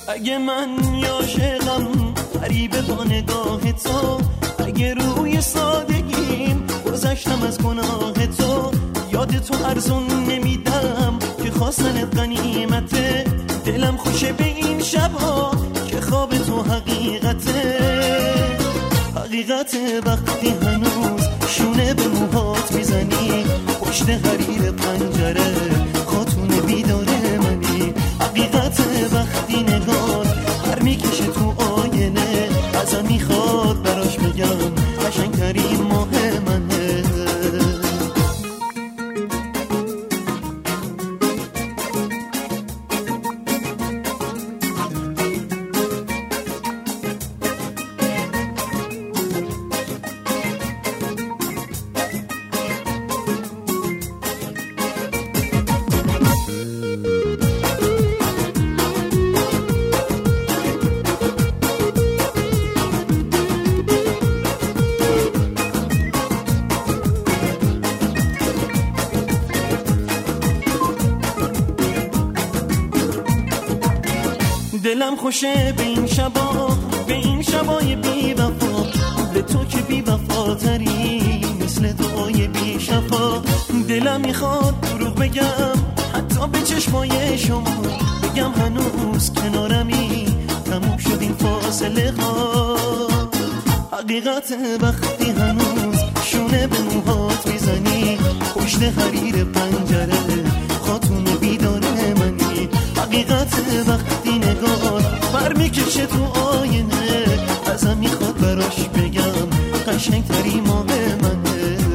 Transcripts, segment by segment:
اگه من عاشقم غریبه با نگاه تو، اگه روی سادگیم گذشتم از گناه تو، یاد تو ارزون نمیدم که خواستنت غنیمته، دلم خوشه به این شبا که خواب تو حقیقته. حقیقت وقتی هنوز شونه به موهات میزنی، پشت حریر پنجره خاتون بیداره منی. حقیقت وقتی نگاه هر میکشه تو آینه، ازم میخواد براش بگم قشنگترین ماه منه. دلم خوشه به این شبا، به این شبای بی وفا، به تو که بی وفاتری مثل دعای بی شفا. دلم میخواد دروغ بگم حتی به چشمای شما، بگم هنوز کنارمی تموم شد این فاصله ها. حقیقت وقتی هنوز شونه به موهات میزنی، پشت حریر پنجره خاتون بیداره منی. حقیقت وقتی نگاه بر میکشه تو آینه، ازم میخواد براش بگم قشنگترین ماه منه.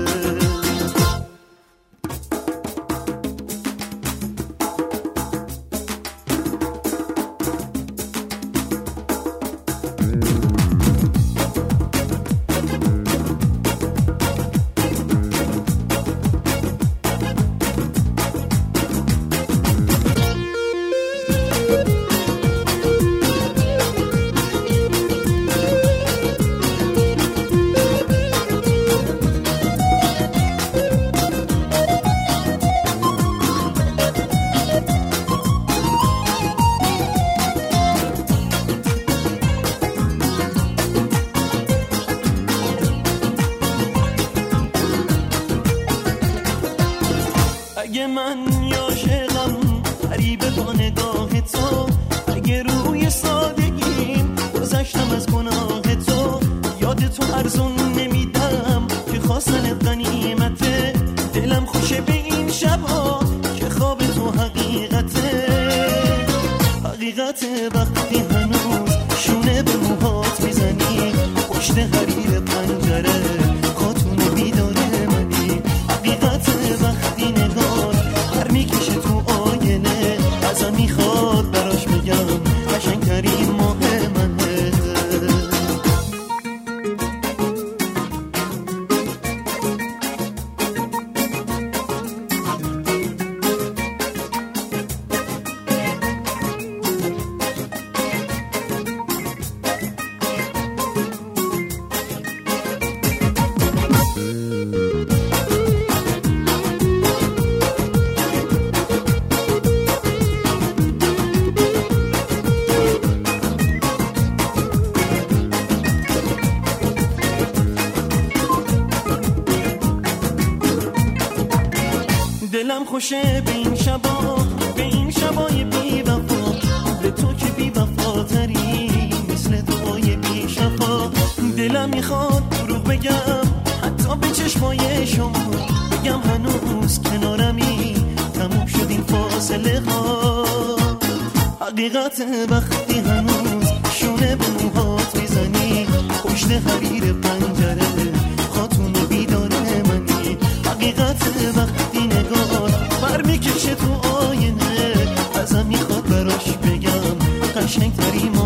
اگه من عاشقم غریبه با نگاه تو، اگه روی سادگیم گذشتم از گناه تو، یاد تو ارزون نمیدم که خواستنت غنیمته، دلم خوشه به این شبا که خواب تو حقیقته. حقیقت وقتی هنوز شونه به موهات میزنی، پشت حریر پنجره خاتون بیداره منی. حقیقت وقتی نگاه هر میکشه تو آینه، ازم میخواد براش بگم قشنگترین ماه منه. دلم خوشه به این شبا، به این شبای بی وفا، به تو که بی وفاتری مثل دعای بی شفا. دلم میخواد دروغ بگم حتی به چشمای شما، بگم هنوز کنارمی تموم شد این فاصله ها. حقیقت وقتی هنوز شونه به موهات میزنی، پشت حریر پنجره خاتون بیداره منی. حقیقت وقتی نگاه بر میکشه تو آینه، ازم میخواد براش بگم قشنگترین